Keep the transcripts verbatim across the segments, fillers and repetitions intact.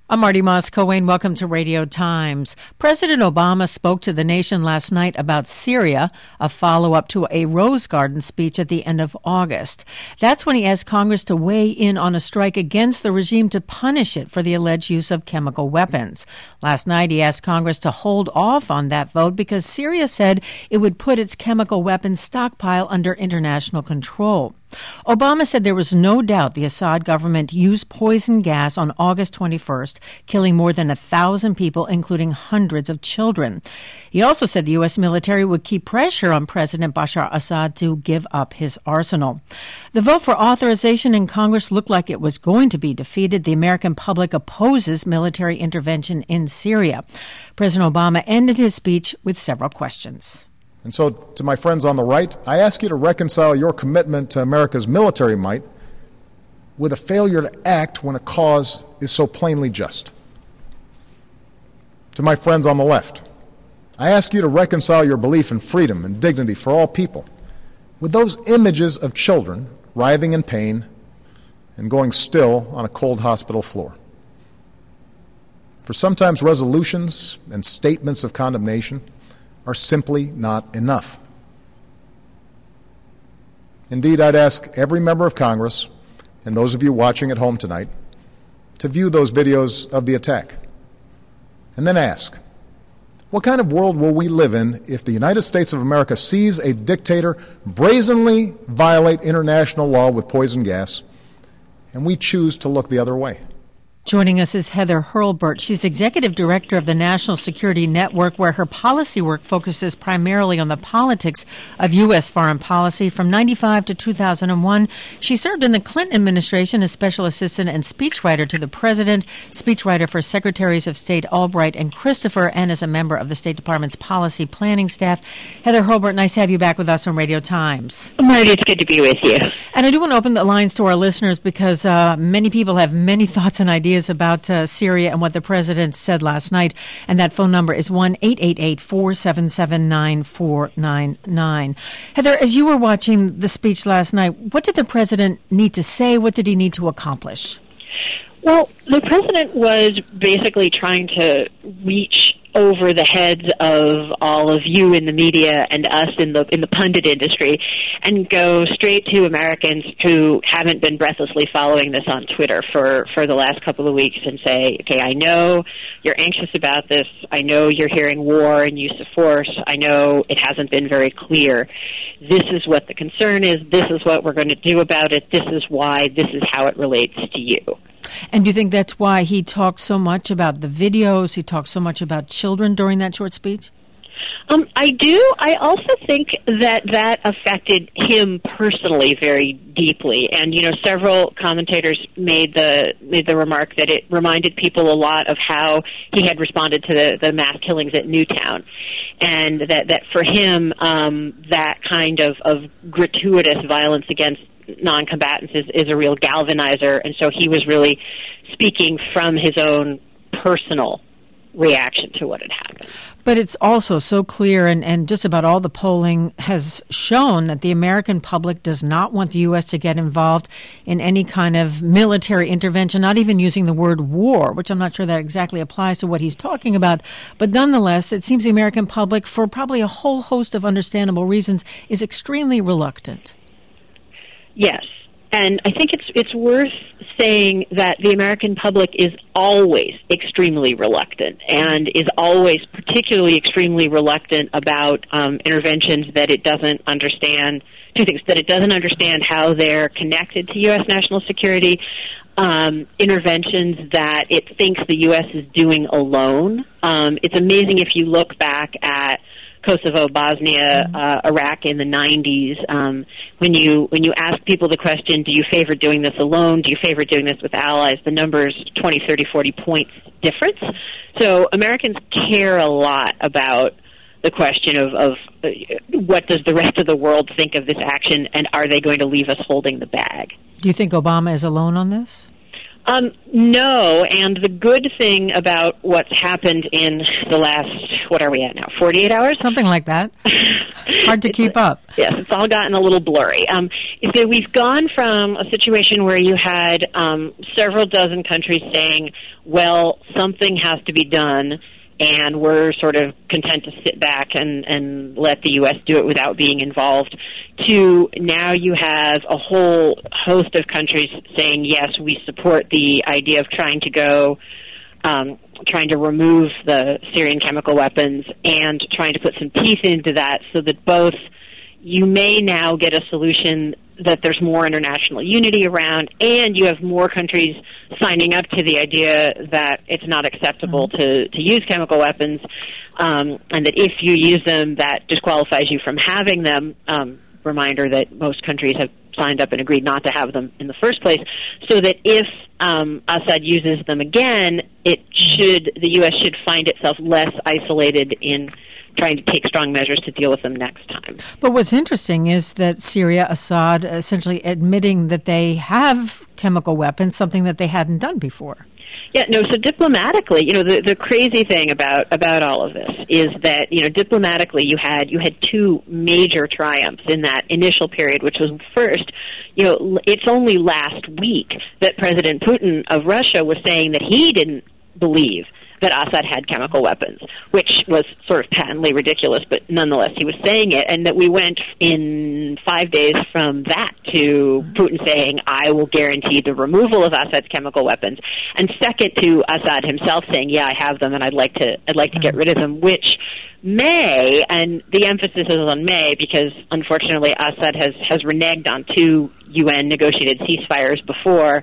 I'm Marty Moss-Coane. Welcome to Radio Times. President Obama spoke to the nation last night about Syria, a follow-up to a Rose Garden speech at the end of August. That's when he asked Congress to weigh in on a strike against the regime to punish it for the alleged use of chemical weapons. Last night, he asked Congress to hold off on that vote because Syria said it would put its chemical weapons stockpile under international control. Obama said there was no doubt the Assad government used poison gas on August twenty-first, killing more than a thousand people, including hundreds of children. He also said the U S military would keep pressure on President Bashar Assad to give up his arsenal. The vote for authorization in Congress looked like it was going to be defeated. The American public opposes military intervention in Syria. President Obama ended his speech with several questions. And so, to my friends on the right, I ask you to reconcile your commitment to America's military might with a failure to act when a cause is so plainly just. To my friends on the left, I ask you to reconcile your belief in freedom and dignity for all people with those images of children writhing in pain and going still on a cold hospital floor. For sometimes resolutions and statements of condemnation are simply not enough. Indeed, I'd ask every member of Congress and those of you watching at home tonight to view those videos of the attack and then ask, what kind of world will we live in if the United States of America sees a dictator brazenly violate international law with poison gas and we choose to look the other way? Joining us is Heather Hurlburt. She's executive director of the National Security Network, where her policy work focuses primarily on the politics of U S foreign policy. From ninety-five to two thousand one, she served in the Clinton administration as special assistant and speechwriter to the president, speechwriter for Secretaries of State Albright and Christopher, and as a member of the State Department's policy planning staff. Heather Hurlburt, nice to have you back with us on Radio Times. Marty, it's good to be with you. And I do want to open the lines to our listeners because uh, many people have many thoughts and ideas about uh, Syria and what the president said last night. And that phone number is one eight eight eight, four seven seven, nine four nine nine. Heather, as you were watching the speech last night, what did the president need to say? What did he need to accomplish? Well, the president was basically trying to reach over the heads of all of you in the media and us in the in the pundit industry and go straight to Americans who haven't been breathlessly following this on Twitter for, for the last couple of weeks and say, okay, I know you're anxious about this. I know you're hearing war and use of force. I know it hasn't been very clear. This is what the concern is. This is what we're going to do about it. This is why. This is how it relates to you. And do you think that's why he talked so much about the videos, he talked so much about children during that short speech? Um, I do. I also think that that affected him personally very deeply. And, you know, several commentators made the made the remark that it reminded people a lot of how he had responded to the, the mass killings at Newtown. And that, that for him, um, that kind of, of gratuitous violence against non-combatants is, is a real galvanizer, and so he was really speaking from his own personal reaction to what had happened. But it's also so clear, and, and just about all the polling has shown that the American public does not want the U S to get involved in any kind of military intervention, not even using the word war, which I'm not sure that exactly applies to what he's talking about. But nonetheless, it seems the American public, for probably a whole host of understandable reasons, is extremely reluctant. Yes, and I think it's it's worth saying that the American public is always extremely reluctant and is always particularly extremely reluctant about um, interventions that it doesn't understand, two things, that it doesn't understand how they're connected to U S national security, um, interventions that it thinks the U S is doing alone. Um, it's amazing if you look back at Kosovo, Bosnia, uh, Iraq in the nineties. Um, when you when you ask people the question, do you favor doing this alone? Do you favor doing this with allies? The numbers twenty, thirty, forty points difference. So Americans care a lot about the question of, of uh, what does the rest of the world think of this action, and are they going to leave us holding the bag? Do you think Obama is alone on this? Um, no, and the good thing about what's happened in the last, what are we at now, forty-eight hours? Something like that. Hard to keep up. Yes, it's all gotten a little blurry. Um, is that we've gone from a situation where you had um, several dozen countries saying, well, something has to be done, and we're sort of content to sit back and, and let the U S do it without being involved, to now you have a whole host of countries saying, yes, we support the idea of trying to go, um, trying to remove the Syrian chemical weapons and trying to put some teeth into that so that both you may now get a solution that there's more international unity around, and you have more countries signing up to the idea that it's not acceptable mm-hmm. to, to use chemical weapons, um, and that if you use them, that disqualifies you from having them. Um, reminder that most countries have signed up and agreed not to have them in the first place, so that if um, Assad uses them again, it should the U S should find itself less isolated in trying to take strong measures to deal with them next time. But what's interesting is that Syria, Assad, essentially admitting that they have chemical weapons, something that they hadn't done before. Yeah, no, so diplomatically, you know, the, the crazy thing about, about all of this is that, you know, diplomatically you had you had two major triumphs in that initial period, which was first, you know, it's only last week that President Putin of Russia was saying that he didn't believe that Assad had chemical weapons, which was sort of patently ridiculous, but nonetheless he was saying it, and that we went in five days from that to Putin saying, I will guarantee the removal of Assad's chemical weapons, and second to Assad himself saying, yeah, I have them and I'd like to I'd like to get rid of them, which may, and the emphasis is on may because unfortunately Assad has, has reneged on two U N negotiated ceasefires before,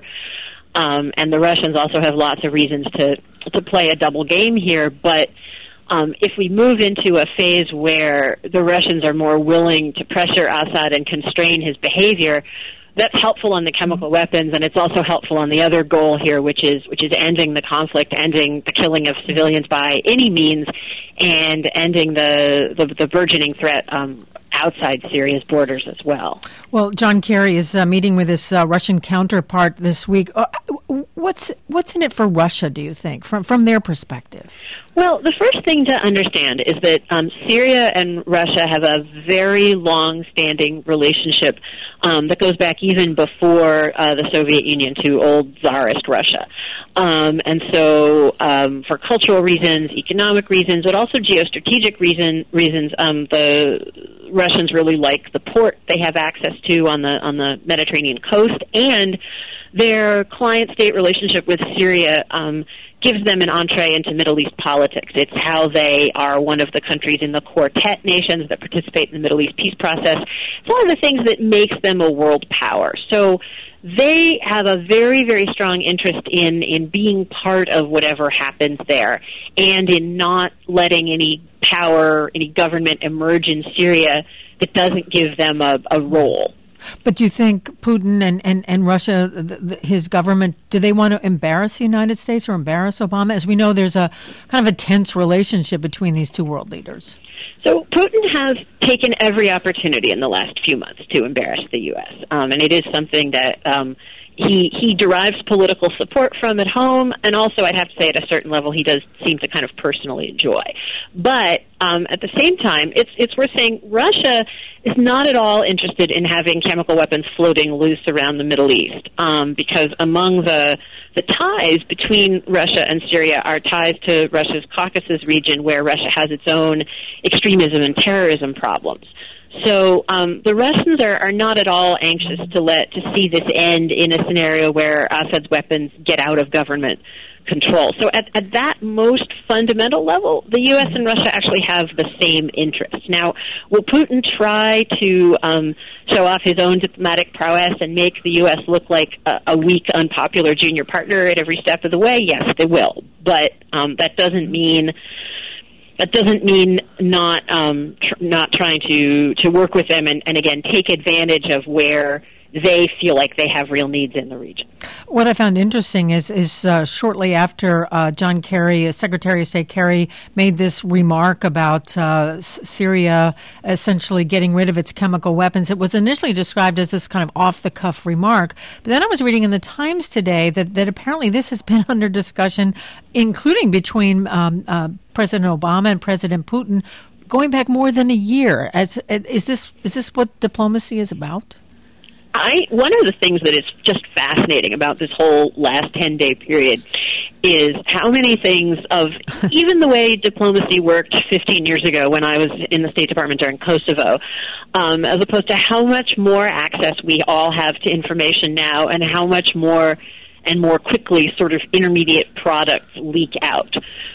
Um, and the Russians also have lots of reasons to to play a double game here. But um, if we move into a phase where the Russians are more willing to pressure Assad and constrain his behavior, that's helpful on the chemical weapons, and it's also helpful on the other goal here, which is which is ending the conflict, ending the killing of civilians by any means, and ending the the, the burgeoning threat um, outside Syria's borders as well. Well, John Kerry is uh, meeting with his uh, Russian counterpart this week. Uh, what's what's in it for Russia, do you think, from from their perspective? Well, the first thing to understand is that um, Syria and Russia have a very long-standing relationship um, that goes back even before uh, the Soviet Union to old Tsarist Russia. Um, and so um, for cultural reasons, economic reasons, but also geostrategic reason, reasons, um, the Russians really like the port they have access to on the on the Mediterranean coast, and their client-state relationship with Syria um, gives them an entree into Middle East politics. It's how they are one of the countries in the Quartet nations that participate in the Middle East peace process. It's one of the things that makes them a world power. So they have a very, very strong interest in, in being part of whatever happens there and in not letting any power, any government emerge in Syria that doesn't give them a, a role. But do you think Putin and, and, and Russia, the, the, his government, do they want to embarrass the United States or embarrass Obama? As we know, there's a kind of a tense relationship between these two world leaders. So Putin has taken every opportunity in the last few months to embarrass the U S, um, and it is something that um, he he derives political support from at home, and also I'd have to say at a certain level he does seem to kind of personally enjoy. But um, at the same time, it's it's worth saying Russia is not at all interested in having chemical weapons floating loose around the Middle East, um, because among the the ties between Russia and Syria are ties to Russia's Caucasus region, where Russia has its own extremism and terrorism problems. So um, the Russians are, are not at all anxious to let to see this end in a scenario where Assad's weapons get out of government control. So at, at that most fundamental level, the U S and Russia actually have the same interests. Now, will Putin try to um, show off his own diplomatic prowess and make the U S look like a, a weak, unpopular junior partner at every step of the way? Yes, they will. But um, that doesn't mean... That doesn't mean not um, tr- not trying to, to work with them and, and, again, take advantage of where they feel like they have real needs in the region. What I found interesting is is uh, shortly after uh, John Kerry, Secretary of State Kerry, made this remark about uh, Syria essentially getting rid of its chemical weapons, it was initially described as this kind of off-the-cuff remark. But then I was reading in the Times today that, that apparently this has been under discussion, including between um, uh, President Obama and President Putin, going back more than a year. As, is this is this what diplomacy is about? I, one of the things that is just fascinating about this whole last ten-day period is how many things of even the way diplomacy worked fifteen years ago when I was in the State Department during Kosovo, um, as opposed to how much more access we all have to information now and how much more and more quickly sort of intermediate products leak out.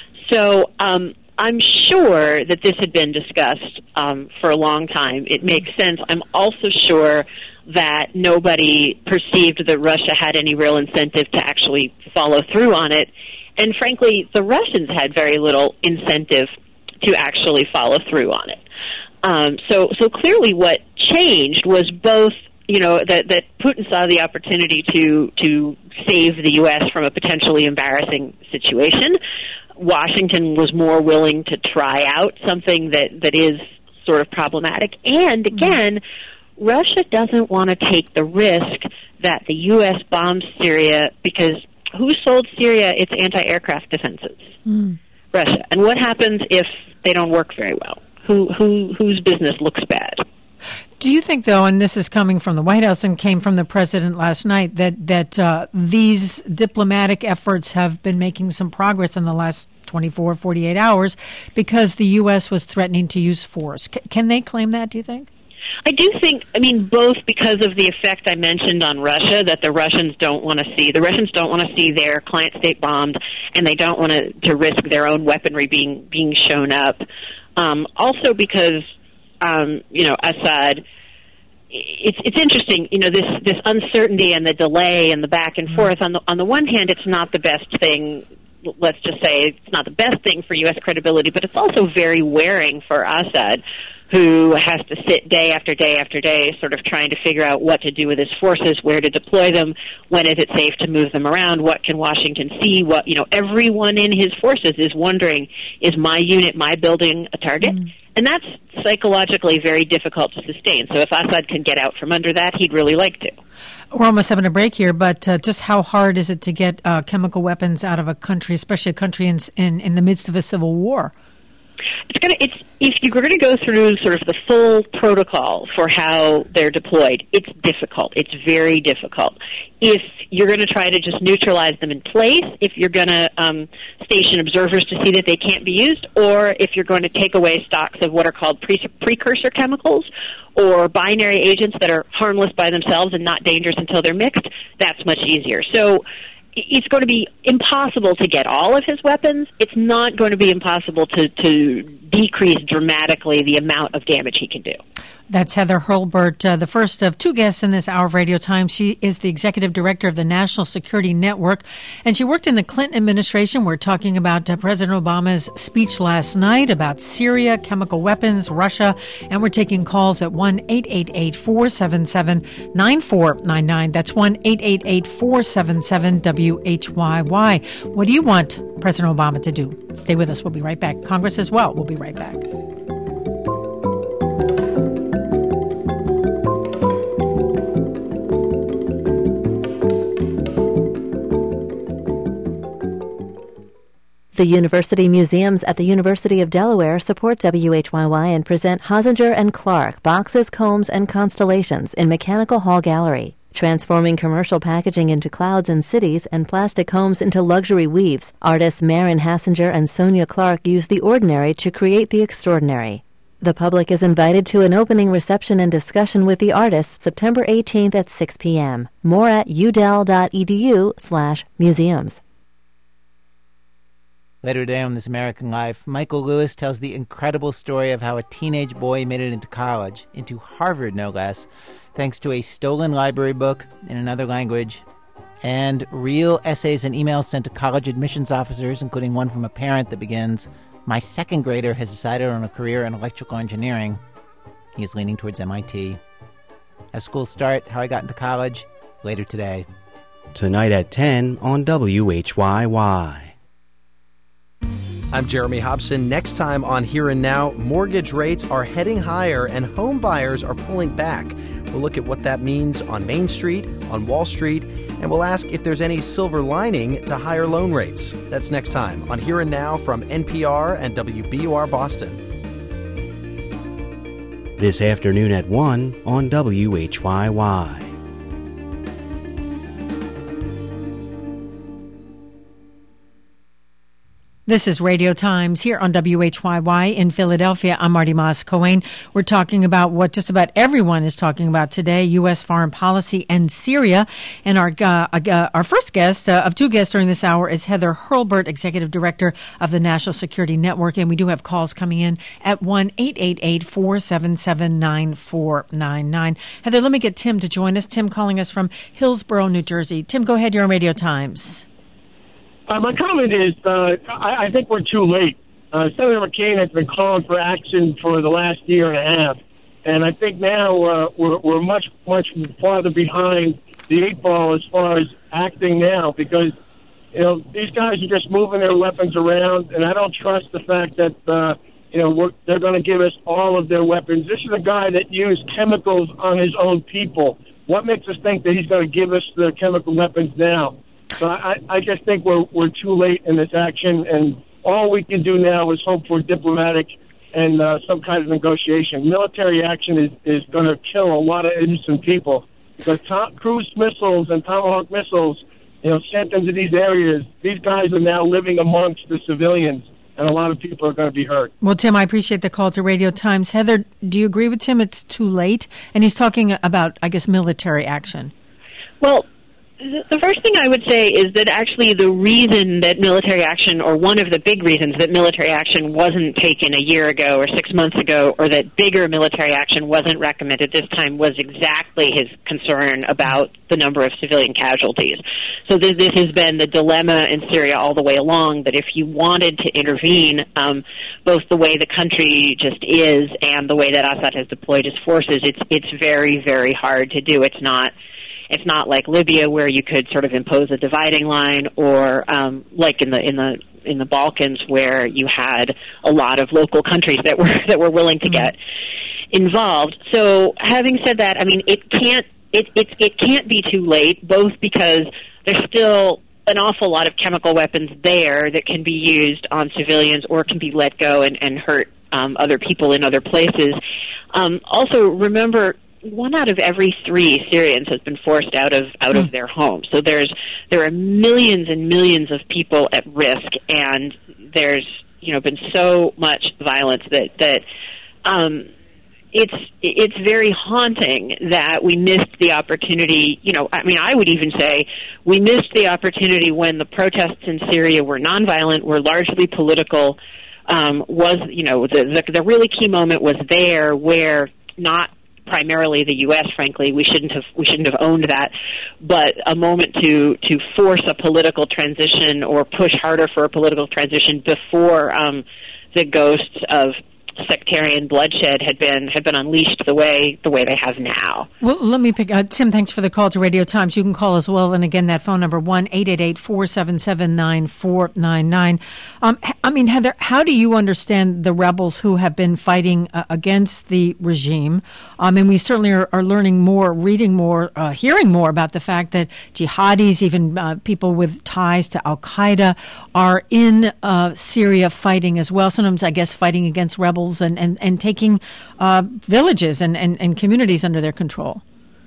So um, I'm sure that this had been discussed um, for a long time. It makes sense. I'm also sure that nobody perceived that Russia had any real incentive to actually follow through on it. And frankly, the Russians had very little incentive to actually follow through on it. Um, so, so clearly what changed was both, you know, that, that Putin saw the opportunity to, to save the U S from a potentially embarrassing situation. Washington was more willing to try out something that, that is sort of problematic. And again, mm-hmm. Russia doesn't want to take the risk that the U S bombs Syria because who sold Syria its anti-aircraft defenses? Mm. Russia. And what happens if they don't work very well? Who, who, whose business looks bad? Do you think, though, and this is coming from the White House and came from the president last night, that, that uh, these diplomatic efforts have been making some progress in the last twenty-four, forty-eight hours because the U S was threatening to use force? C- can they claim that, do you think? I do think, I mean, both because of the effect I mentioned on Russia, that the Russians don't want to see. The Russians don't want to see their client state bombed, and they don't want to, to risk their own weaponry being being shown up. Um, also because, um, you know, Assad, it's it's interesting, you know, this, this uncertainty and the delay and the back and forth. On the on the one hand, it's not the best thing. Let's just say it's not the best thing for U S credibility, but it's also very wearing for Assad, who has to sit day after day after day sort of trying to figure out what to do with his forces, where to deploy them, when is it safe to move them around, what can Washington see, what, you know, everyone in his forces is wondering, is my unit, my building a target? Mm. And that's psychologically very difficult to sustain. So if Assad can get out from under that, he'd really like to. We're almost having a break here, but uh, just how hard is it to get uh, chemical weapons out of a country, especially a country in, in, in the midst of a civil war? It's gonna. It's if you're going to go through sort of the full protocol for how they're deployed, it's difficult. It's very difficult. If you're going to try to just neutralize them in place, if you're going to um, station observers to see that they can't be used, or if you're going to take away stocks of what are called pre- precursor chemicals or binary agents that are harmless by themselves and not dangerous until they're mixed, that's much easier. So it's going to be impossible to get all of his weapons. It's not going to be impossible to, to decrease dramatically the amount of damage he can do. That's Heather Hurlburt, uh, the first of two guests in this hour of Radio Time. She is the executive director of the National Security Network, and she worked in the Clinton administration. We're talking about uh, President Obama's speech last night about Syria, chemical weapons, Russia, and we're taking calls at one eight eight eight, four seven seven, nine four nine nine. That's one eight eight eight, four seven seven, W H Y Y. What do you want President Obama to do? Stay with us. We'll be right back. Congress as well. We'll be right back. The University Museums at the University of Delaware support W H Y Y and present Hosinger and Clark, Boxes, Combs, and Constellations in Mechanical Hall Gallery. Transforming commercial packaging into clouds and cities and plastic homes into luxury weaves, artists Marin Hasinger and Sonia Clark use the ordinary to create the extraordinary. The public is invited to an opening reception and discussion with the artists September eighteenth at six p.m. More at udel.edu slash museums. Later today on This American Life, Michael Lewis tells the incredible story of how a teenage boy made it into college, into Harvard no less, thanks to a stolen library book in another language, and real essays and emails sent to college admissions officers, including one from a parent that begins, "My second grader has decided on a career in electrical engineering. He is leaning towards M I T. As schools start, how I got into college, later today. tonight at ten on W H Y Y. I'm Jeremy Hobson. Next time on Here and Now, mortgage rates are heading higher and home buyers are pulling back. We'll look at what that means on Main Street, on Wall Street, and we'll ask if there's any silver lining to higher loan rates. That's next time on Here and Now from N P R and W B U R Boston. This afternoon at one on W H Y Y. This is Radio Times here on W H Y Y in Philadelphia. I'm Marty Moss-Cohen. We're talking about what just about everyone is talking about today, U S foreign policy and Syria. And our uh, uh, our first guest uh, of two guests during this hour is Heather Hurlburt, Executive Director of the National Security Network. And we do have calls coming in at one eight eight eight, four seven seven, nine four nine nine. Heather, let me get Tim to join us. Tim calling us from Hillsborough, New Jersey. Tim, go ahead. You're on Radio Times. Uh, my comment is, uh, I, I think we're too late. Uh, Senator McCain has been calling for action for the last year and a half, and I think now uh, we're, we're much, much farther behind the eight ball as far as acting now, because you know these guys are just moving their weapons around, and I don't trust the fact that uh, you know we're, they're going to give us all of their weapons. This is a guy that used chemicals on his own people. What makes us think that he's going to give us the chemical weapons now? So I, I just think we're we're too late in this action, and all we can do now is hope for diplomatic and uh, some kind of negotiation. Military action is, is going to kill a lot of innocent people, because tom- cruise missiles and Tomahawk missiles, you know, sent into these areas, these guys are now living amongst the civilians, and a lot of people are going to be hurt. Well, Tim, I appreciate the call to Radio Times. Heather, do you agree with Tim? It's too late? And he's talking about, I guess, military action. Well, the first thing I would say is that actually the reason that military action, or one of the big reasons that military action wasn't taken a year ago or six months ago, or that bigger military action wasn't recommended this time, was exactly his concern about the number of civilian casualties. So this, this has been the dilemma in Syria all the way along, that if you wanted to intervene, um, both the way the country just is and the way that Assad has deployed his forces, it's it's very, very hard to do. It's not It's not like Libya, where you could sort of impose a dividing line, or um, like in the in the in the Balkans, where you had a lot of local countries that were that were willing to get involved. So, having said that, I mean, it can't it it it can't be too late, both because there's still an awful lot of chemical weapons there that can be used on civilians or can be let go and, and hurt um, other people in other places. Um, also, remember, one out of every three Syrians has been forced out of out of their homes. So there's there are millions and millions of people at risk, and there's you know been so much violence that that um, it's it's very haunting that we missed the opportunity. You know, I mean, I would even say we missed the opportunity when the protests in Syria were nonviolent, were largely political. Um, was you know the, the the really key moment was there, where not primarily the U S, frankly, we shouldn't have we shouldn't have owned that, but a moment to to force a political transition or push harder for a political transition before um, the ghosts of sectarian bloodshed had been had been unleashed the way the way they have now. Well, let me pick. Uh, Tim, thanks for the call to Radio Times. You can call as well, and again, that phone number one eight eight eight four seven seven nine four nine nine. Um, I mean, Heather, how do you understand the rebels who have been fighting uh, against the regime? Um, and we certainly are, are learning more, reading more, uh, hearing more about the fact that jihadis, even uh, people with ties to Al Qaeda, are in uh, Syria fighting as well. Sometimes, I guess, fighting against rebels. And, and, and taking uh, villages and, and, and communities under their control.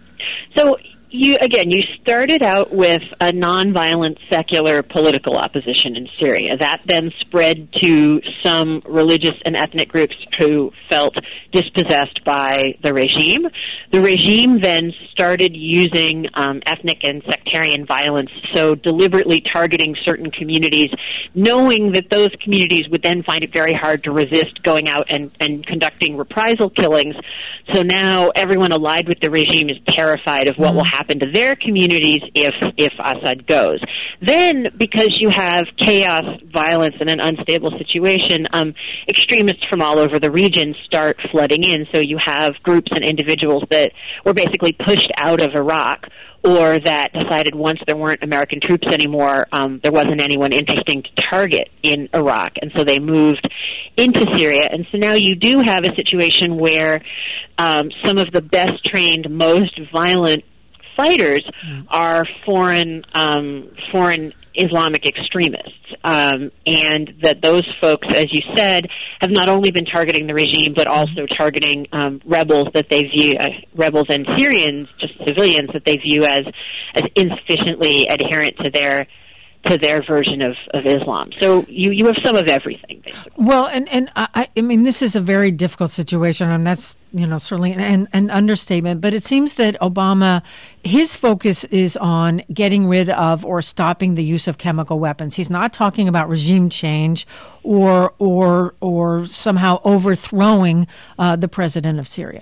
So, you again, you started out with a nonviolent secular political opposition in Syria. That then spread to some religious and ethnic groups who felt dispossessed by the regime. The regime then started using um, ethnic and sectarian violence, so deliberately targeting certain communities, knowing that those communities would then find it very hard to resist going out and, and conducting reprisal killings. So now everyone allied with the regime is terrified of what mm-hmm. will happen to their communities if if Assad goes. Then, because you have chaos, violence, and an unstable situation, um, extremists from all over the region start flooding in. So you have groups and individuals that were basically pushed out of Iraq, or that decided once there weren't American troops anymore, um, there wasn't anyone interesting to target in Iraq, and so they moved into Syria. And so now you do have a situation where um, some of the best trained, most violent fighters mm. are foreign um, foreign Islamic extremists, um, and that those folks, as you said, have not only been targeting the regime but also targeting um, rebels that they view uh, rebels and Syrians, just civilians, that they view as as insufficiently adherent to their to their version of, of Islam. So you, you have some of everything, basically. Well, and, and I, I mean, this is a very difficult situation, and that's, you know, certainly an, an, an understatement, but it seems that Obama, his focus is on getting rid of or stopping the use of chemical weapons. He's not talking about regime change or or or somehow overthrowing uh, the president of Syria.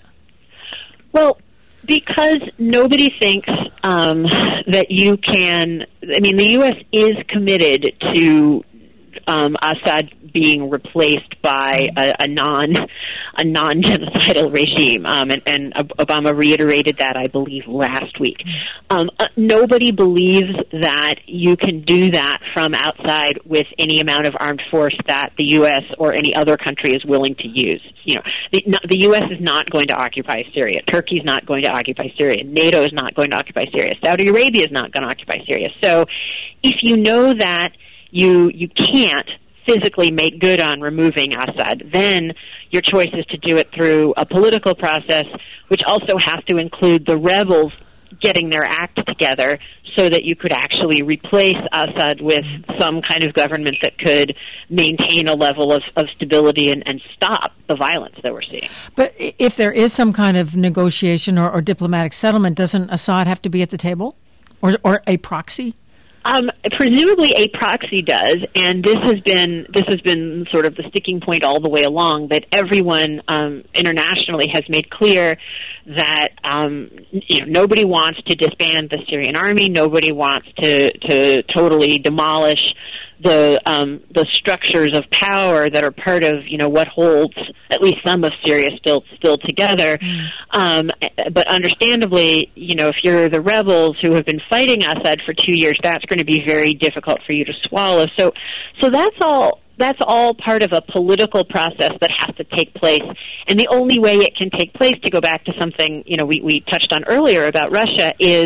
Well, because nobody thinks um, that you can. I mean, the U S is committed to um, Assad being replaced by a, a non a non-genocidal regime, um, and, and Obama reiterated that, I believe, last week. Um, uh, nobody believes that you can do that from outside with any amount of armed force that the U S or any other country is willing to use. You know, the, not, the U S is not going to occupy Syria. Turkey's not going to occupy Syria. NATO is not going to occupy Syria. Saudi Arabia is not going to occupy Syria. So, if you know that you you can't physically make good on removing Assad, then your choice is to do it through a political process, which also has to include the rebels getting their act together so that you could actually replace Assad with some kind of government that could maintain a level of, of stability and, and stop the violence that we're seeing. But if there is some kind of negotiation or, or diplomatic settlement, doesn't Assad have to be at the table? Or, or a proxy? Um, presumably a proxy does, and this has been this has been sort of the sticking point all the way along, that everyone um, internationally has made clear that um, you know, nobody wants to disband the Syrian army, nobody wants to, to totally demolish the um, the structures of power that are part of, you know, what holds at least some of Syria still still together. Mm. Um, but understandably, you know, if you're the rebels who have been fighting Assad for two years, that's going to be very difficult for you to swallow. So, so that's all. That's all part of a political process that has to take place. And the only way it can take place, to go back to something, you know, we, we touched on earlier about Russia, is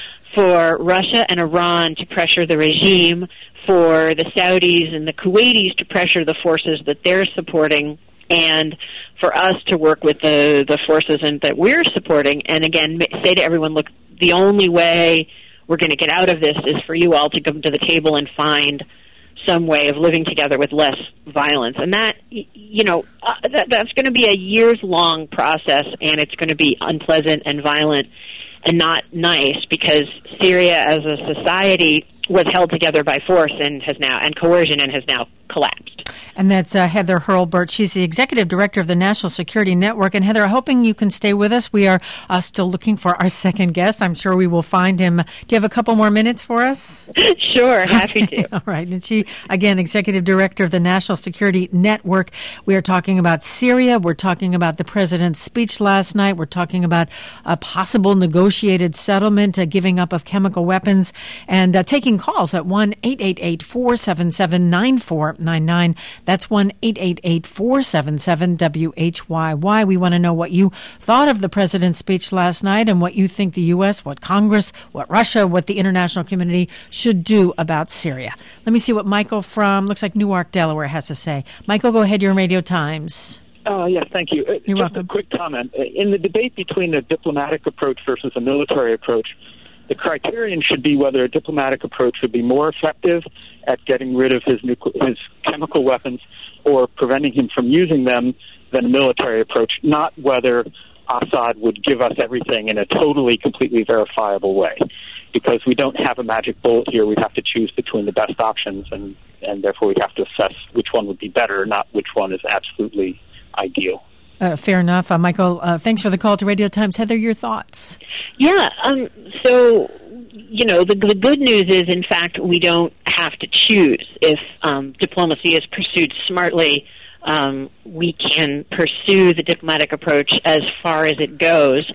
for Russia and Iran to pressure the regime, for the Saudis and the Kuwaitis to pressure the forces that they're supporting, and for us to work with the, the forces and, that we're supporting, and again, say to everyone, look, the only way we're going to get out of this is for you all to come to the table and find some way of living together with less violence. And that, you know, uh, that, that's going to be a years-long process, and it's going to be unpleasant and violent and not nice, because Syria as a society was held together by force and has now, and coercion, and has now collapsed. And that's uh, Heather Hurlburt. She's the executive director of the National Security Network. And Heather, I'm hoping you can stay with us. We are uh, still looking for our second guest. I'm sure we will find him. Do you have a couple more minutes for us? Sure, happy okay. to. All right. And she, again, executive director of the National Security Network. We are talking about Syria. We're talking about the president's speech last night. We're talking about a possible negotiated settlement, uh, giving up of chemical weapons, and uh, taking calls at one eight eight eight, four seven seven, nine four nine nine. That's one eight eight eight, four seven seven, W H Y Y. We want to know what you thought of the president's speech last night and what you think the U S, what Congress, what Russia, what the international community should do about Syria. Let me see what Michael from, looks like Newark, Delaware, has to say. Michael, go ahead. You're in Radio Times. Uh, yes, thank you. Uh, You're just welcome. A quick comment. In the debate between a diplomatic approach versus a military approach, the criterion should be whether a diplomatic approach would be more effective at getting rid of his nucle- his chemical weapons or preventing him from using them than a military approach, not whether Assad would give us everything in a totally, completely verifiable way. Because we don't have a magic bullet here, we'd have to choose between the best options, and, and therefore we'd have to assess which one would be better, not which one is absolutely ideal. Uh, fair enough. Uh, Michael, uh, thanks for the call to Radio Times. Heather, your thoughts? Yeah, um, so, you know, the, the good news is, in fact, we don't have to choose. If um, diplomacy is pursued smartly, um, we can pursue the diplomatic approach as far as it goes,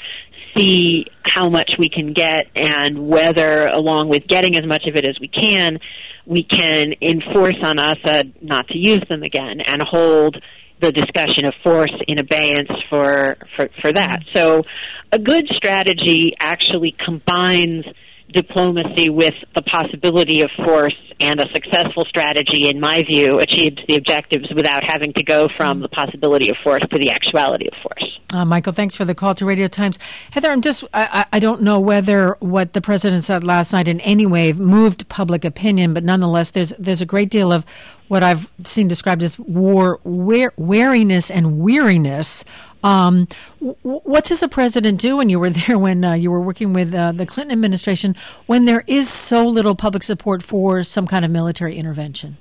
see how much we can get and whether, along with getting as much of it as we can, we can enforce on Assad not to use them again and hold the discussion of force in abeyance for, for, for that. So a good strategy actually combines diplomacy with the possibility of force, and a successful strategy, in my view, achieves the objectives without having to go from the possibility of force to the actuality of force. Uh, Michael, thanks for the call to Radio Times. Heather, I'm just, I, I don't know whether what the president said last night in any way moved public opinion, but nonetheless, there's there's a great deal of what I've seen described as war wear, wariness and weariness. Um, w- what does a president do? And you were there when uh, you were working with uh, the Clinton administration, when there is so little public support for some kind of military intervention?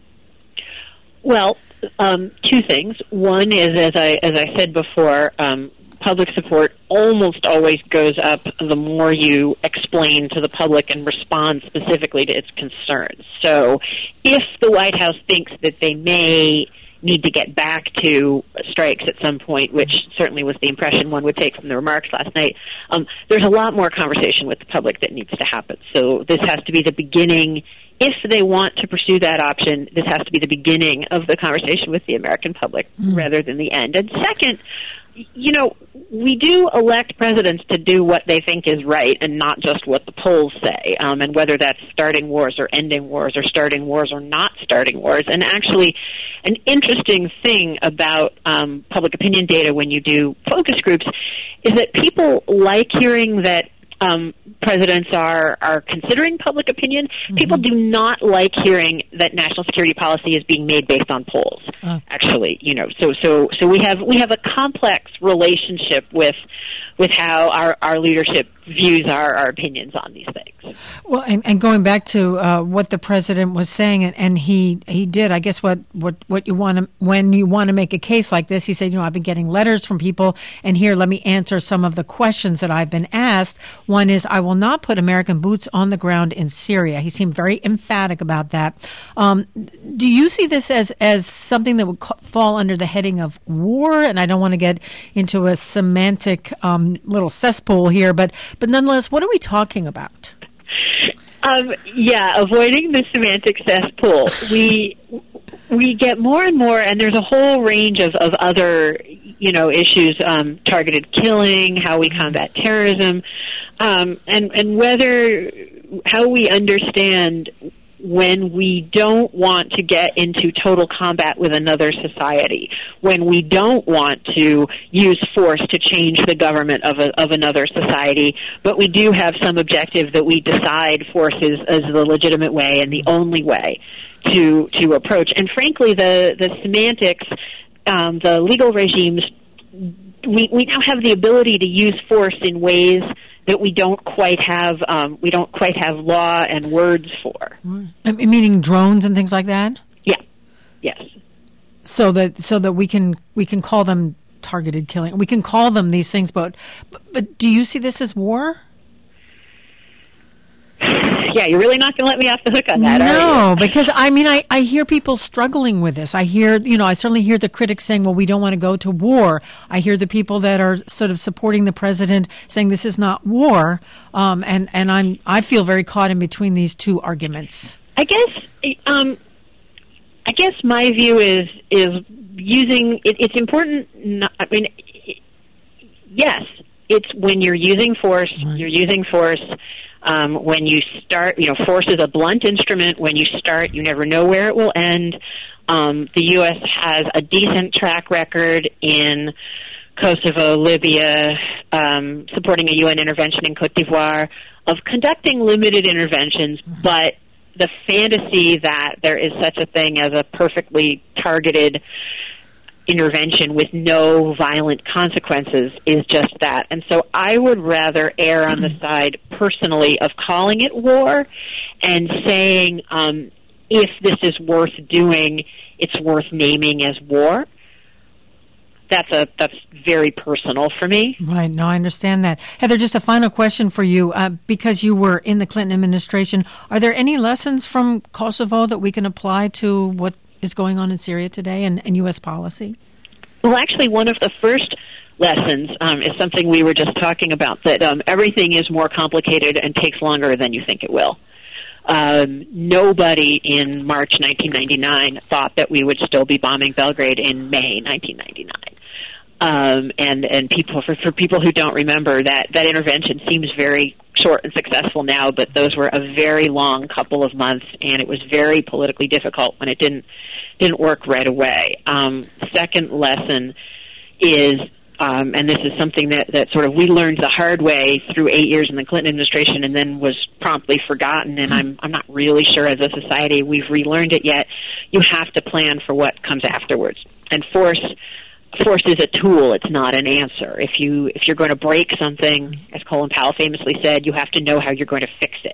Well, um, two things. One is, as I as I said before, um, public support almost always goes up the more you explain to the public and respond specifically to its concerns. So if the White House thinks that they may need to get back to strikes at some point, which certainly was the impression one would take from the remarks last night, um, there's a lot more conversation with the public that needs to happen. So this has to be the beginning. If they want to pursue that option, this has to be the beginning of the conversation with the American public mm. rather than the end. And second, you know, we do elect presidents to do what they think is right and not just what the polls say, um, and whether that's starting wars or ending wars or starting wars or not starting wars. And actually, an interesting thing about um, public opinion data when you do focus groups is that people like hearing that Um, presidents are, are considering public opinion. Mm-hmm. People do not like hearing that national security policy is being made based on polls. Oh. Actually, you know, so so so we have we have a complex relationship with with how our, our leadership views our, our opinions on these things. Well, and, and going back to uh, what the president was saying, and, and he he did, I guess what, what, what you want to, when you want to make a case like this, he said, you know, I've been getting letters from people, and here, let me answer some of the questions that I've been asked. One is, I will not put American boots on the ground in Syria. He seemed very emphatic about that. Um, do you see this as, as something that would ca- fall under the heading of war? And I don't want to get into a semantic um, little cesspool here, but but nonetheless, what are we talking about? Um, yeah, avoiding the semantic cesspool. We we get more and more, and there's a whole range of, of other, you know, issues, um, targeted killing, how we combat terrorism, um, and and whether how we understand when we don't want to get into total combat with another society, when we don't want to use force to change the government of a, of another society, but we do have some objective that we decide force is, is the legitimate way and the only way to to approach. And frankly, the, the semantics, um, the legal regimes, we, we now have the ability to use force in ways that we don't quite have um, we don't quite have law and words for. Meaning drones and things like that? Yeah. Yes. So that so that we can we can call them targeted killing. We can call them these things, but but, but do you see this as war? Yeah, you're really not going to let me off the hook on that, no, are you? because, I mean, I, I hear people struggling with this. I hear, you know, I certainly hear the critics saying, well, we don't want to go to war. I hear the people that are sort of supporting the president saying this is not war. Um, and, and I'm, I feel very caught in between these two arguments. I guess, um, I guess my view is, is using, it, it's important, not, I mean, it, yes, it's when you're using force, right. you're using force. Um, when you start, you know, force is a blunt instrument. When you start, you never know where it will end. Um, the U S has a decent track record in Kosovo, Libya, um, supporting a U N intervention in Cote d'Ivoire, of conducting limited interventions, but the fantasy that there is such a thing as a perfectly targeted intervention with no violent consequences is just that. And so I would rather err on the side personally of calling it war and saying um, if this is worth doing, it's worth naming as war. That's a that's very personal for me. Right. No, I understand that. Heather, just a final question for you. Uh, because you were in the Clinton administration, are there any lessons from Kosovo that we can apply to what is going on in Syria today and, and U S policy? Well, actually, one of the first lessons um, is something we were just talking about, that um, everything is more complicated and takes longer than you think it will. Um, nobody in March nineteen ninety-nine thought that we would still be bombing Belgrade in May nineteen ninety-nine. Um, and and people for, for people who don't remember, that, that intervention seems very short and successful now, but those were a very long couple of months, and it was very politically difficult when it didn't didn't work right away. Um, second lesson is, um, and this is something that, that sort of we learned the hard way through eight years in the Clinton administration, and then was promptly forgotten. And I'm I'm not really sure as a society we've relearned it yet. You have to plan for what comes afterwards, and force. Force is a tool, it's not an answer. If you if you're going to break something, as Colin Powell famously said, you have to know how you're going to fix it.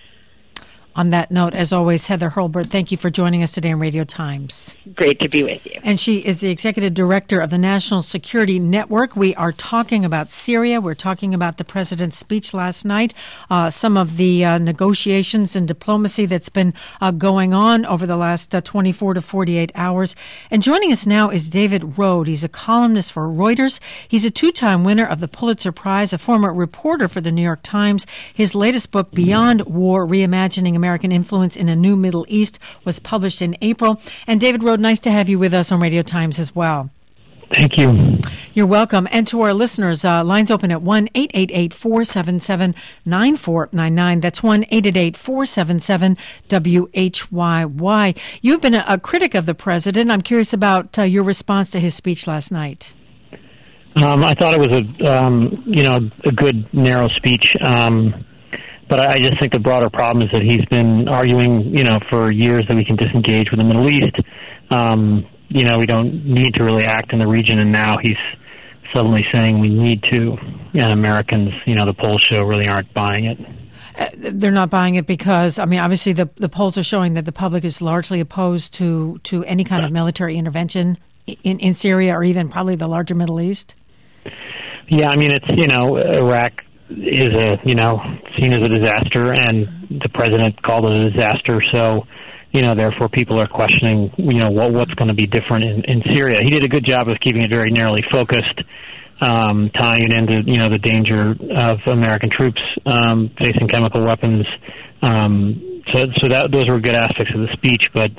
On that note, as always, Heather Hurlburt, thank you for joining us today on Radio Times. Great to be with you. And she is the Executive Director of the National Security Network. We are talking about Syria. We're talking about the President's speech last night, uh, some of the uh, negotiations and diplomacy that's been uh, going on over the last uh, twenty-four to forty-eight hours. And joining us now is David Rohde. He's a columnist for Reuters. He's a two-time winner of the Pulitzer Prize, a former reporter for the New York Times. His latest book, Beyond War, Reimagining American Influence in a New Middle East, was published in April. And David Rohde, nice to have you with us on Radio Times as well. Thank you. You're welcome. And to our listeners, uh, lines open at one eight eight eight, four seven seven, nine four nine nine. That's one eight eight eight, four seven seven, W H Y Y. You've been a, a critic of the president. I'm curious about uh, your response to his speech last night. Um, I thought it was a, um, you know, a good, narrow speech. Um, But I just think the broader problem is that he's been arguing, you know, for years that we can disengage with the Middle East. Um, you know, we don't need to really act in the region, and now he's suddenly saying we need to. And Americans, you know, the polls show really aren't buying it. Uh, they're not buying it because, I mean, obviously the the polls are showing that the public is largely opposed to, to any kind of military intervention in, in Syria or even probably the larger Middle East. Yeah, I mean, it's, you know, Iraq is a, you know, seen as a disaster, and the president called it a disaster. So, you know, therefore people are questioning, you know, what what's going to be different in, in Syria. He did a good job of keeping it very narrowly focused, um, tying it into, you know, the danger of American troops um, facing chemical weapons. Um, so, so that those were good aspects of the speech. But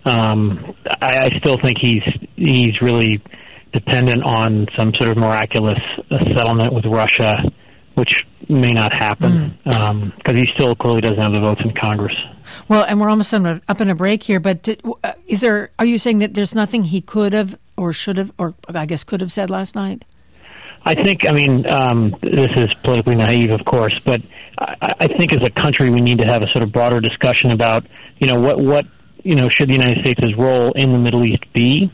um, I, I still think he's he's really dependent on some sort of miraculous uh, settlement with Russia, which may not happen because mm. um, he still clearly doesn't have the votes in Congress. Well, and we're almost up in a break here, but did, uh, is there? Are you saying that there's nothing he could have or should have, or I guess could have said last night? I think, I mean, um, this is politically naive, of course, but I, I think as a country we need to have a sort of broader discussion about, you know, what, what you know, should the United States' role in the Middle East be?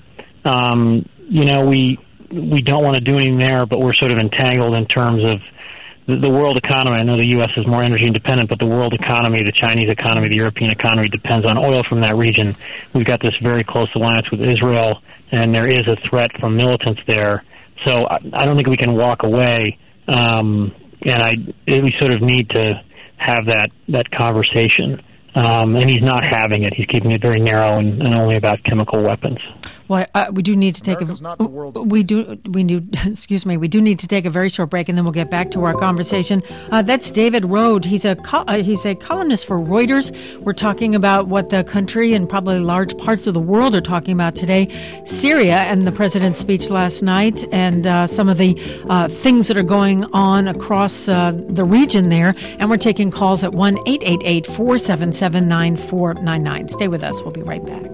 Um, you know, we we don't want to do anything there, but we're sort of entangled in terms of the world economy. I know the U S is more energy independent, but the world economy, the Chinese economy, the European economy depends on oil from that region. We've got this very close alliance with Israel, and there is a threat from militants there. So I, I don't think we can walk away, um, and I we sort of need to have that, that conversation. Um, and he's not having it. He's keeping it very narrow and, and only about chemical weapons. Well, uh, we do need to take America's a not the world's we do we need excuse me we do need to take a very short break, and then we'll get back to our conversation. Uh, that's David Rohde. He's a col- uh, he's a columnist for Reuters. We're talking about what the country and probably large parts of the world are talking about today: Syria and the president's speech last night, and uh, some of the uh, things that are going on across uh, the region there. And we're taking calls at one eight eight eight, four seven seven, nine four nine nine. Stay with us. We'll be right back.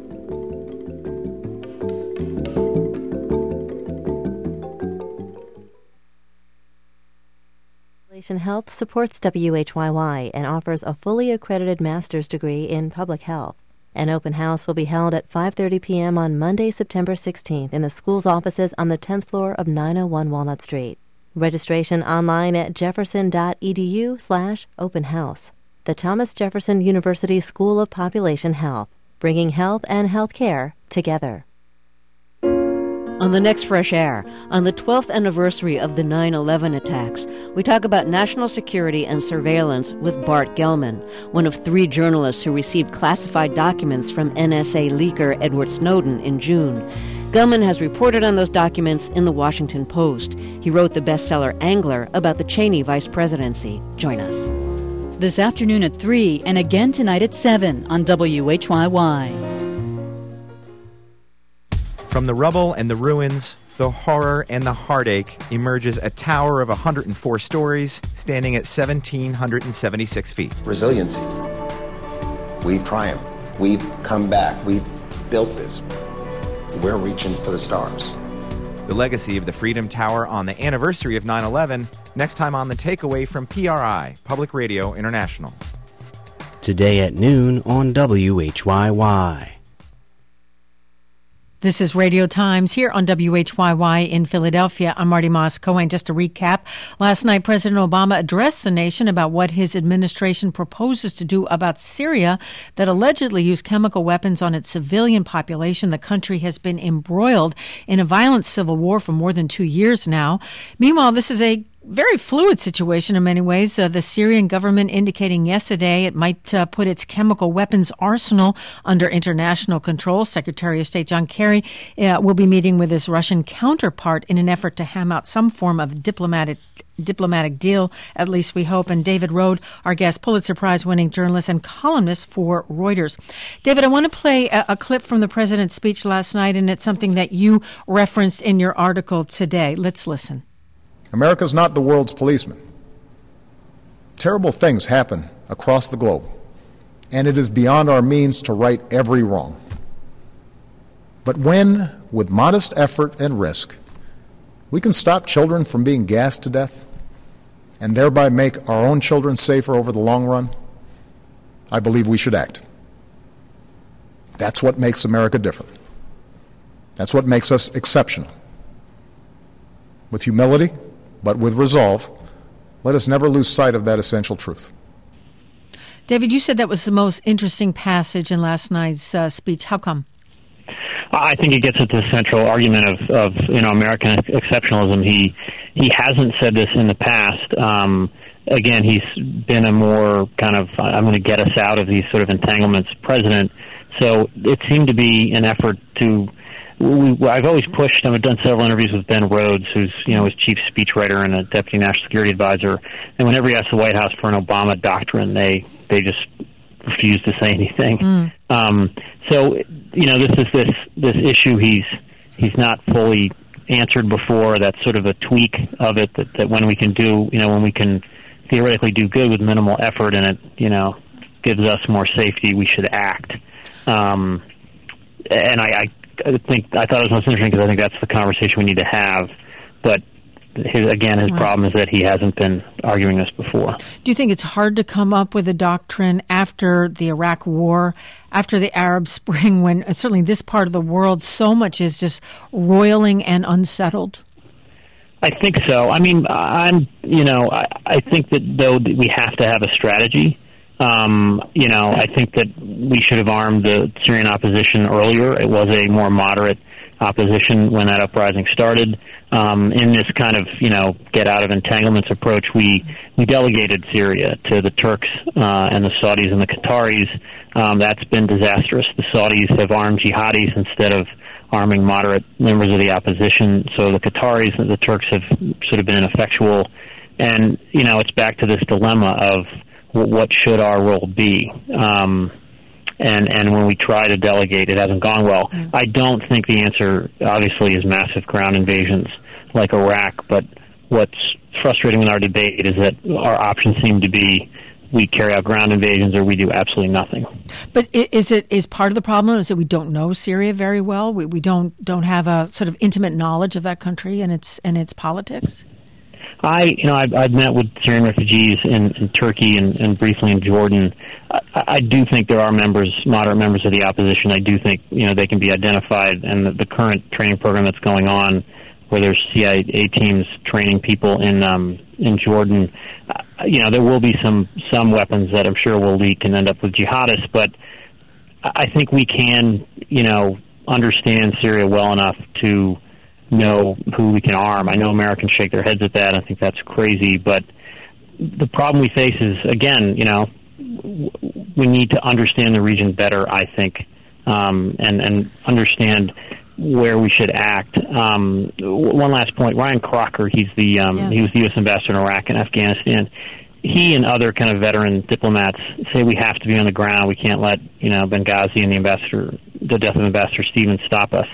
Health supports W H Y Y and offers a fully accredited master's degree in public health. An open house will be held at five thirty p.m. on Monday, September sixteenth in the school's offices on the tenth floor of nine oh one Walnut Street. Registration online at jefferson.edu slash open house. The Thomas Jefferson University School of Population Health, bringing health and health care together. On the next Fresh Air, on the twelfth anniversary of the nine eleven attacks, we talk about national security and surveillance with Bart Gellman, one of three journalists who received classified documents from N S A leaker Edward Snowden in June. Gelman has reported on those documents in the Washington Post. He wrote the bestseller Angler about the Cheney vice presidency. Join us. This afternoon at three and again tonight at seven on W H Y Y. From the rubble and the ruins, the horror and the heartache, emerges a tower of one hundred four stories standing at one thousand seven hundred seventy-six feet. Resiliency. We've triumphed. We've come back. We've built this. We're reaching for the stars. The legacy of the Freedom Tower on the anniversary of nine eleven, next time on The Takeaway from P R I, Public Radio International. Today at noon on W H Y Y. This is Radio Times here on W H Y Y in Philadelphia. I'm Marty Moss-Cohen. Just to recap, last night President Obama addressed the nation about what his administration proposes to do about Syria that allegedly used chemical weapons on its civilian population. The country has been embroiled in a violent civil war for more than two years now. Meanwhile, this is a very fluid situation in many ways. Uh, the Syrian government indicating yesterday it might uh, put its chemical weapons arsenal under international control. Secretary of State John Kerry uh, will be meeting with his Russian counterpart in an effort to ham out some form of diplomatic diplomatic deal, at least we hope. And David Rode, our guest, Pulitzer Prize-winning journalist and columnist for Reuters. David, I want to play a, a clip from the president's speech last night, and it's something that you referenced in your article today. Let's listen. America's not the world's policeman. Terrible things happen across the globe, and it is beyond our means to right every wrong. But when, with modest effort and risk, we can stop children from being gassed to death and thereby make our own children safer over the long run, I believe we should act. That's what makes America different. That's what makes us exceptional. With humility, but with resolve, let us never lose sight of that essential truth. David, you said that was the most interesting passage in last night's uh, speech. How come? I think it gets at the central argument of, of you know American exceptionalism. He he hasn't said this in the past. Um, again, he's been a more kind of I'm going to get us out of these sort of entanglements president. So it seemed to be an effort to. We, I've always pushed. I've done several interviews with Ben Rhodes, who's you know his chief speechwriter and a deputy national security advisor. And whenever he asked the White House for an Obama doctrine, they they just refused to say anything. Mm. Um, so you know this is this this issue he's he's not fully answered before. That's sort of a tweak of it. That, that when we can do you know when we can theoretically do good with minimal effort, and it you know gives us more safety, we should act. Um, and I. I I think I thought it was most interesting because I think that's the conversation we need to have. But his, again, his right. problem is that he hasn't been arguing this before. Do you think it's hard to come up with a doctrine after the Iraq War, after the Arab Spring, when certainly this part of the world so much is just roiling and unsettled? I think so. I mean, I'm you know I, I think that though that we have to have a strategy. Um, you know, I think that we should have armed the Syrian opposition earlier. It was a more moderate opposition when that uprising started. Um, in this kind of, you know, get out of entanglements approach, we, we delegated Syria to the Turks uh, and the Saudis and the Qataris. Um, that's been disastrous. The Saudis have armed jihadis instead of arming moderate members of the opposition. So the Qataris and the Turks have sort of been ineffectual. And, you know, it's back to this dilemma of what should our role be? Um, and and when we try to delegate, it hasn't gone well. Mm. I don't think the answer, obviously, is massive ground invasions like Iraq, but what's frustrating in our debate is that our options seem to be we carry out ground invasions or we do absolutely nothing. But is it is part of the problem is that we don't know Syria very well? We we don't don't have a sort of intimate knowledge of that country and its and its politics? I, you know, I've, I've met with Syrian refugees in, in Turkey and, and briefly in Jordan. I, I do think there are members, moderate members of the opposition. I do think, you know, they can be identified, and the, the current training program that's going on, where there's C I A teams training people in um, in Jordan, uh, you know, there will be some some weapons that I'm sure will leak and end up with jihadists. But I think we can, you know, understand Syria well enough to know who we can arm. I know Americans shake their heads at that. I think that's crazy. But the problem we face is, again, you know, we need to understand the region better, I think, um, and, and understand where we should act. Um, one last point: Ryan Crocker, he's the um, yeah. he was the U S ambassador in Iraq and Afghanistan. He and other kind of veteran diplomats say we have to be on the ground. We can't let you know Benghazi and the ambassador, the death of Ambassador Stevens, stop us.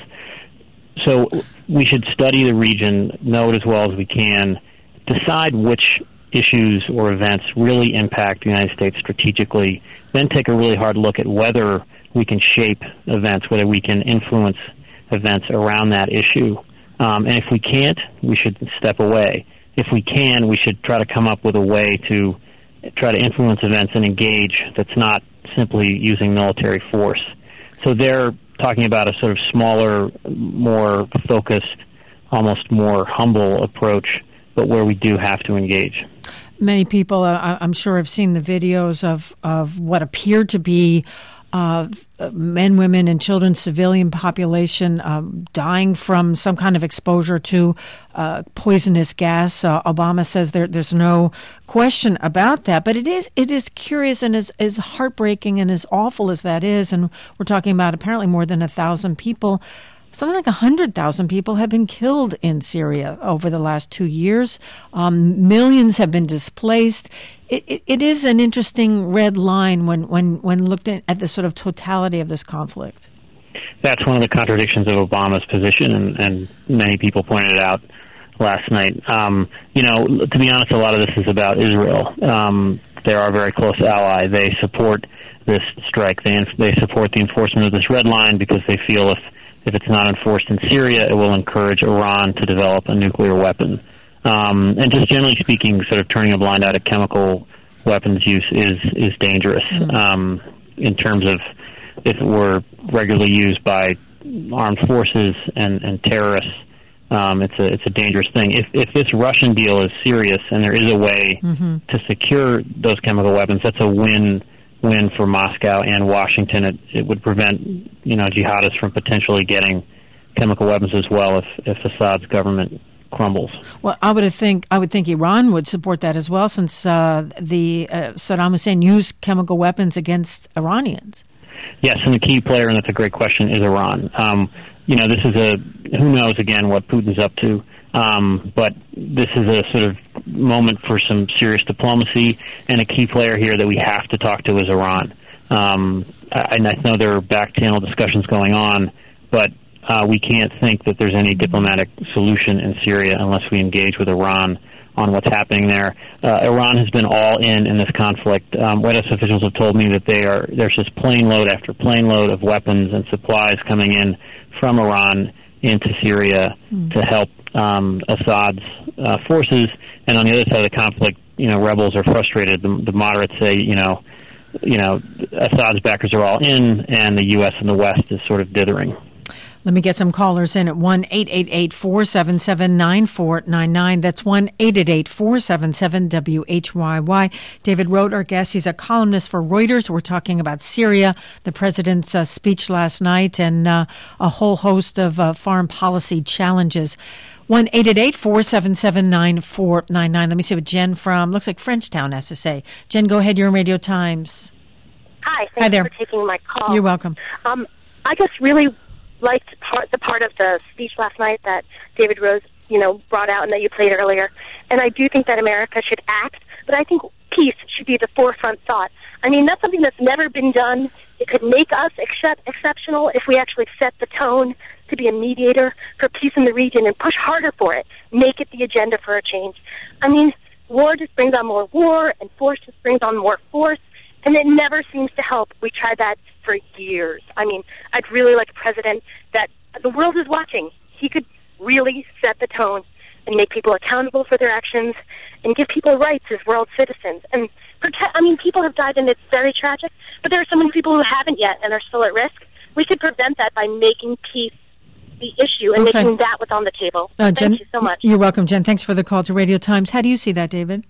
So we should study the region, know it as well as we can, decide which issues or events really impact the United States strategically, then take a really hard look at whether we can shape events, whether we can influence events around that issue. Um, and if we can't, we should step away. If we can, we should try to come up with a way to try to influence events and engage that's not simply using military force. So they're talking about a sort of smaller, more focused, almost more humble approach, but where we do have to engage. Many people, uh, I'm sure, have seen the videos of, of what appeared to be uh, men, women, and children, civilian population um, dying from some kind of exposure to uh, poisonous gas. Uh, Obama says there, there's no question about that, but it is it is curious and as, as heartbreaking and as awful as that is, and we're talking about apparently more than a thousand people. Something like one hundred thousand people have been killed in Syria over the last two years. Um, millions have been displaced. It, it, it is an interesting red line when, when, when looked at, at the sort of totality of this conflict. That's one of the contradictions of Obama's position, and, and many people pointed it out last night. Um, you know, to be honest, a lot of this is about Israel. Um, they're our very close ally. They support this strike. They, they support the enforcement of this red line because they feel if If it's not enforced in Syria, it will encourage Iran to develop a nuclear weapon. Um, and just generally speaking, sort of turning a blind eye to chemical weapons use is is dangerous mm-hmm. um, in terms of if it were regularly used by armed forces and, and terrorists. Um, it's a it's a dangerous thing. If if this Russian deal is serious and there is a way mm-hmm. to secure those chemical weapons, that's a win. win for Moscow and Washington. It, it would prevent, you know, jihadists from potentially getting chemical weapons as well if, if Assad's government crumbles. Well, I would think I would think Iran would support that as well, since uh, the uh, Saddam Hussein used chemical weapons against Iranians. Yes, and the key player, and that's a great question, is Iran. Um, you know, this is a who knows again what Putin's up to. Um, but this is a sort of moment for some serious diplomacy, and a key player here that we have to talk to is Iran. Um, and I know there are back-channel discussions going on, but uh, we can't think that there's any diplomatic solution in Syria unless we engage with Iran on what's happening there. Uh, Iran has been all in in this conflict. Um, White House officials have told me that they are there's just plane load after plane load of weapons and supplies coming in from Iran into Syria mm. to help um, Assad's uh, forces. And on the other side of the conflict, you know, rebels are frustrated. The, the moderates say, you know, you know, Assad's backers are all in, and the U S and the West is sort of dithering. Let me get some callers in at one eight eight eight, four seven seven, nine four nine nine. That's one eight eight eight, four seven seven, W H Y Y. David Rohde, our guest, he's a columnist for Reuters. We're talking about Syria, the president's uh, speech last night, and uh, a whole host of uh, foreign policy challenges. one eight eight eight, four seven seven, nine four nine nine. Let me see what Jen from, looks like Frenchtown has to say. Jen, go ahead. You're in Radio Times. Hi. Thanks Hi there. for taking my call. You're welcome. Um, I just really liked part the part of the speech last night that David Rose, you know, brought out and that you played earlier. And I do think that America should act, but I think peace should be the forefront thought. I mean, that's something that's never been done. It could make us ex- exceptional if we actually set the tone to be a mediator for peace in the region and push harder for it. Make it the agenda for a change. I mean, war just brings on more war, and force just brings on more force, and it never seems to help. We tried that for years. I mean, I'd really like a president that the world is watching. He could really set the tone and make people accountable for their actions and give people rights as world citizens. And protect, I mean, people have died and it's very tragic, but there are so many people who haven't yet and are still at risk. We could prevent that by making peace the issue and okay. making that what's on the table. Uh, Thank Jen, you so much. You're welcome, Jen. Thanks for the call to Radio Times. How do you see that, David?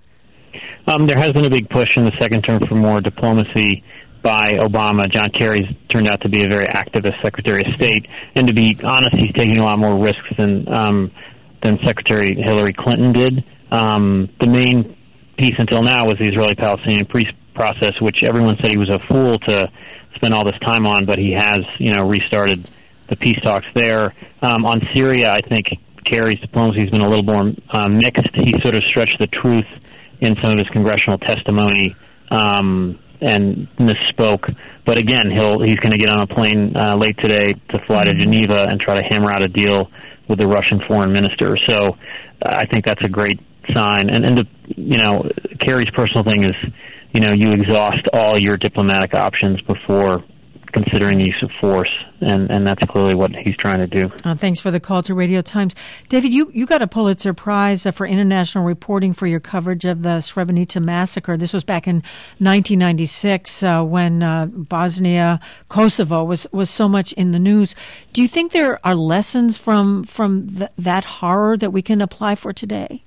Um, there has been a big push in the second term for more diplomacy by Obama. John Kerry's turned out to be a very activist Secretary of State, and to be honest, he's taking a lot more risks than um, than Secretary Hillary Clinton did. Um, the main piece until now was the Israeli-Palestinian peace process, which everyone said he was a fool to spend all this time on, but he has, you know, restarted the peace talks there. Um, on Syria, I think Kerry's diplomacy has been a little more uh, mixed. He sort of stretched the truth in some of his congressional testimony um, and misspoke. But again, he'll he's going to get on a plane uh, late today to fly to Geneva and try to hammer out a deal with the Russian foreign minister. So uh, I think that's a great sign. And, and the, you know, Kerry's personal thing is, you know, you exhaust all your diplomatic options before considering the use of force, and, and that's clearly what he's trying to do. Uh, thanks for the call to Radio Times. David, you, you got a Pulitzer Prize uh, for international reporting for your coverage of the Srebrenica massacre. This was back in nineteen ninety-six uh, when uh, Bosnia, Kosovo was, was so much in the news. Do you think there are lessons from, from th- that horror that we can apply for today?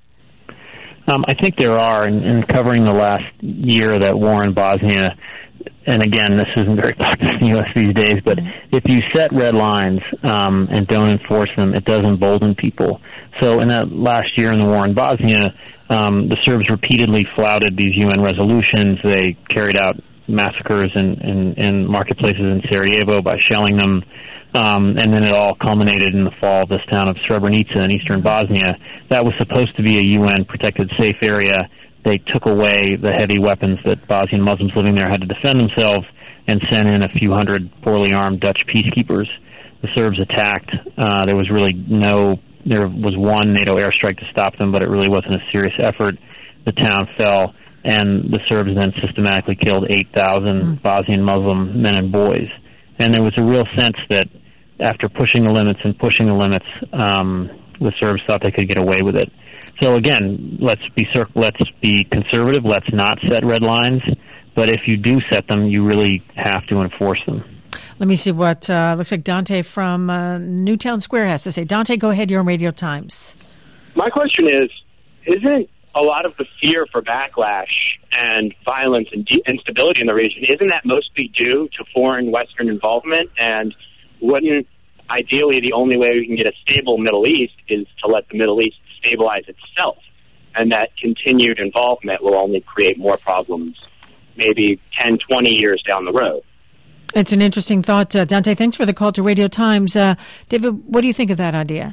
Um, I think there are, in, in covering the last year of that war in Bosnia. And again, this isn't very popular in the U S these days, but if you set red lines um, and don't enforce them, it does embolden people. So in that last year in the war in Bosnia, um, the Serbs repeatedly flouted these U N resolutions. They carried out massacres in, in, in marketplaces in Sarajevo by shelling them. Um, and then it all culminated in the fall of this town of Srebrenica in eastern Bosnia. That was supposed to be a U N-protected safe area. They took away the heavy weapons that Bosnian Muslims living there had to defend themselves and sent in a few hundred poorly armed Dutch peacekeepers. The Serbs attacked. Uh, there was really no, there was one NATO airstrike to stop them, but it really wasn't a serious effort. The town fell, and the Serbs then systematically killed eight thousand mm. Bosnian Muslim men and boys. And there was a real sense that after pushing the limits and pushing the limits, um, the Serbs thought they could get away with it. So again, let's be let's be conservative. Let's not set red lines. But if you do set them, you really have to enforce them. Let me see what uh, looks like Dante from uh, Newtown Square has to say. Dante, go ahead. You're on Radio Times. My question is, isn't a lot of the fear for backlash and violence and de- instability in the region, isn't that mostly due to foreign Western involvement? And wouldn't ideally the only way we can get a stable Middle East is to let the Middle East stabilize itself, and that continued involvement will only create more problems maybe ten, twenty years down the road. It's an interesting thought. Uh, Dante, thanks for the call to Radio Times. Uh, David, what do you think of that idea?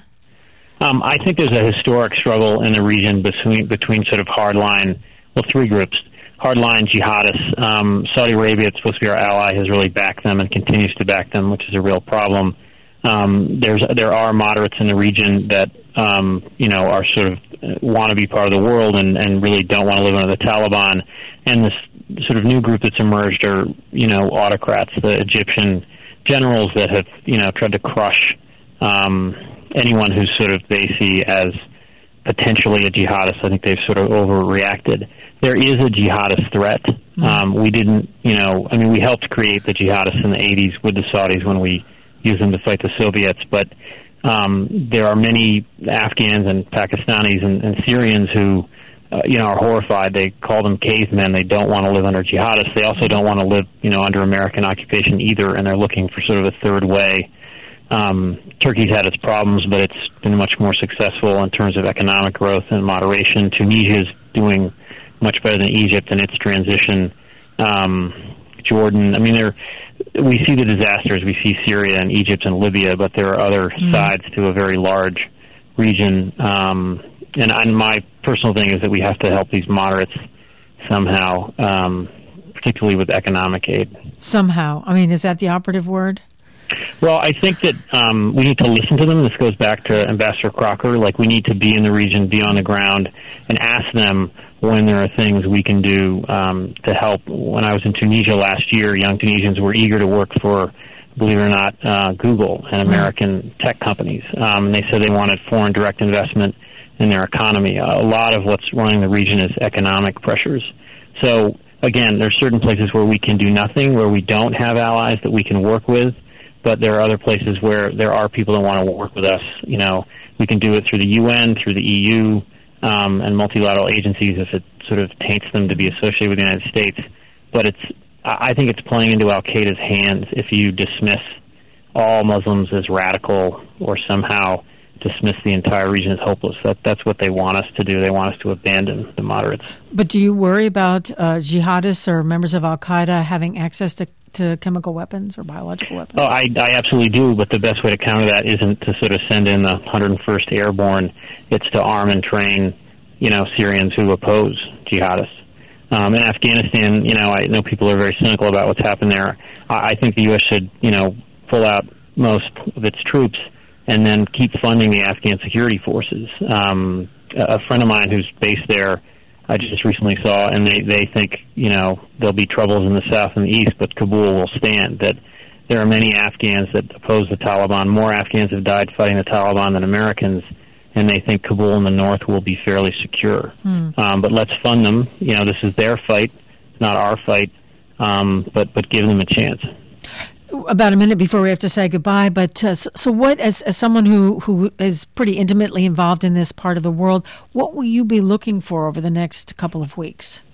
Um, I think there's a historic struggle in the region between, between sort of hardline, well, three groups. Hardline jihadists. Um, Saudi Arabia, it's supposed to be our ally, has really backed them and continues to back them, which is a real problem. Um, there's there are moderates in the region that um, you know are sort of want to be part of the world and, and really don't want to live under the Taliban. And this sort of new group that's emerged are you know autocrats, the Egyptian generals that have you know tried to crush um, anyone who's sort of they see as potentially a jihadist. I think they've sort of overreacted. There is a jihadist threat. Mm-hmm. Um, we didn't, you know, I mean, we helped create the jihadists in the eighties with the Saudis when we use them to fight the Soviets, but um, there are many Afghans and Pakistanis and, and Syrians who, uh, you know, are horrified. They call them cavemen. They don't want to live under jihadists. They also don't want to live, you know, under American occupation either, and they're looking for sort of a third way. Um, Turkey's had its problems, but it's been much more successful in terms of economic growth and moderation. Tunisia's doing much better than Egypt in its transition. Um, Jordan, I mean, they're we see the disasters. We see Syria and Egypt and Libya, but there are other mm. sides to a very large region. Um, and, and my personal thing is that we have to help these moderates somehow, um, particularly with economic aid. Somehow. I mean, is that the operative word? Well, I think that um, we need to listen to them. This goes back to Ambassador Crocker. Like, we need to be in the region, be on the ground, and ask them when there are things we can do um, to help. When I was in Tunisia last year, young Tunisians were eager to work for, believe it or not, uh, Google and American tech companies. Um, and they said they wanted foreign direct investment in their economy. A lot of what's running the region is economic pressures. So, again, there's certain places where we can do nothing, where we don't have allies that we can work with. But there are other places where there are people that want to work with us. You know, we can do it through the U N, through the E U, um, and multilateral agencies if it sort of taints them to be associated with the United States. But it's, I think it's playing into Al-Qaeda's hands if you dismiss all Muslims as radical or somehow dismiss the entire region as hopeless. That, that's what they want us to do. They want us to abandon the moderates. But do you worry about uh, jihadists or members of Al-Qaeda having access to to chemical weapons or biological weapons? Oh, I, I absolutely do, but the best way to counter that isn't to sort of send in the one hundred first Airborne. It's to arm and train, you know, Syrians who oppose jihadists. Um, in Afghanistan, you know, I know people are very cynical about what's happened there. I, I think the U S should, you know, pull out most of its troops and then keep funding the Afghan security forces. Um, a friend of mine who's based there, I just recently saw, and they, they think, you know, there'll be troubles in the south and the east, but Kabul will stand, that there are many Afghans that oppose the Taliban. More Afghans have died fighting the Taliban than Americans, and they think Kabul in the north will be fairly secure. Hmm. Um, but let's fund them. You know, this is their fight, not our fight, um, but, but give them a chance. About a minute before we have to say goodbye, but uh, so, so what, as, as someone who, who is pretty intimately involved in this part of the world, what will you be looking for over the next couple of weeks?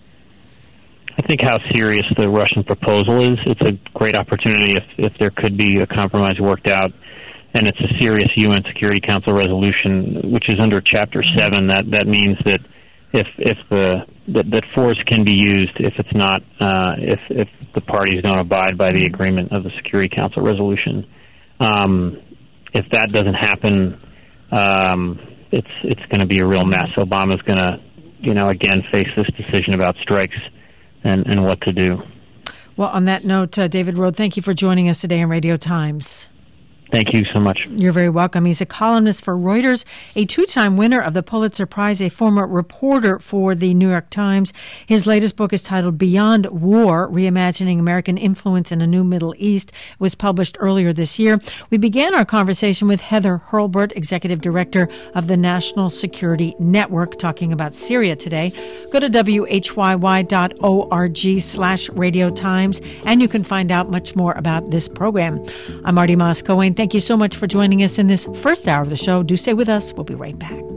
I think how serious the Russian proposal is. It's a great opportunity if, if there could be a compromise worked out, and it's a serious U N Security Council resolution, which is under Chapter seven. That that means that if if the that, that force can be used if it's not uh, if if the parties don't abide by the agreement of the Security Council resolution. Um, if that doesn't happen, um, it's it's going to be a real mess. Obama's going to, you know, again face this decision about strikes and, and what to do. Well, on that note, uh, David Rohde, thank you for joining us today on Radio Times. Thank you so much. You're very welcome. He's a columnist for Reuters, a two-time winner of the Pulitzer Prize, a former reporter for the New York Times. His latest book is titled Beyond War, Reimagining American Influence in a New Middle East. It was published earlier this year. We began our conversation with Heather Hurlburt, Executive Director of the National Security Network, talking about Syria today. Go to W H Y Y dot org slash Radio Times, and you can find out much more about this program. I'm Marty Moscow. Thank you so much for joining us in this first hour of the show. Do stay with us. We'll be right back.